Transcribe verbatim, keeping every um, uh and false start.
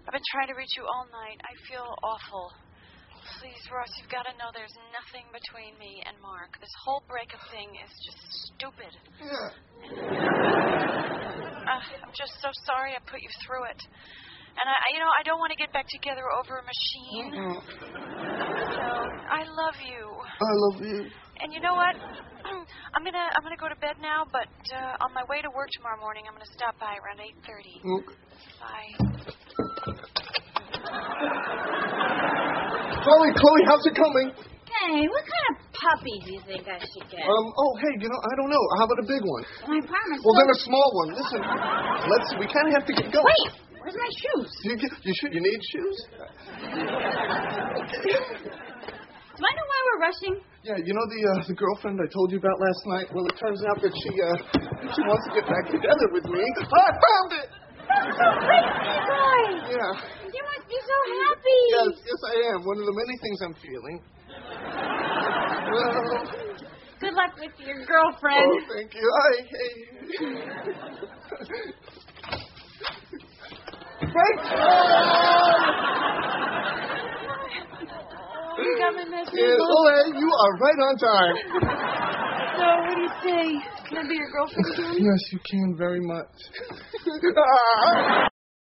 I've been trying to reach you all night. I feel awful. Please, Ross, you've got to know there's nothing between me and Mark. This whole breakup thing is just stupid. Yeah. Uh, I'm just so sorry I put you through it. And, I, you know, I don't want to get back together over a machine. Mm-mm. So, I love you. I love you. And you know what? I'm going to I'm gonna go to bed now, but uh, on my way to work tomorrow morning, I'm going to stop by around eight thirty. Okay. Bye. Chloe, Chloe, how's it coming? Hey, what kind of puppy do you think I should get? Um, oh, hey, you know, I don't know. How about a big one? My apartment's Well, so... then a small one. Listen, let's, we kind of have to get going. Wait, where's my shoes? You, get, you should, you need shoes? Do I know why we're rushing? Yeah, you know the uh, the girlfriend I told you about last night? Well, it turns out that she, uh, she wants to get back together with me. I found it! That's so great, Leroy! Yeah. You must be so happy. Yes, yes, I am. One of the many things I'm feeling. Well... Good luck with your girlfriend. Oh, thank you. I, hey. Frank! Oh, you got my message. Yes, oh, hey, you are right on time. So, what do you say? Can I be your girlfriend again? Yes, you can very much.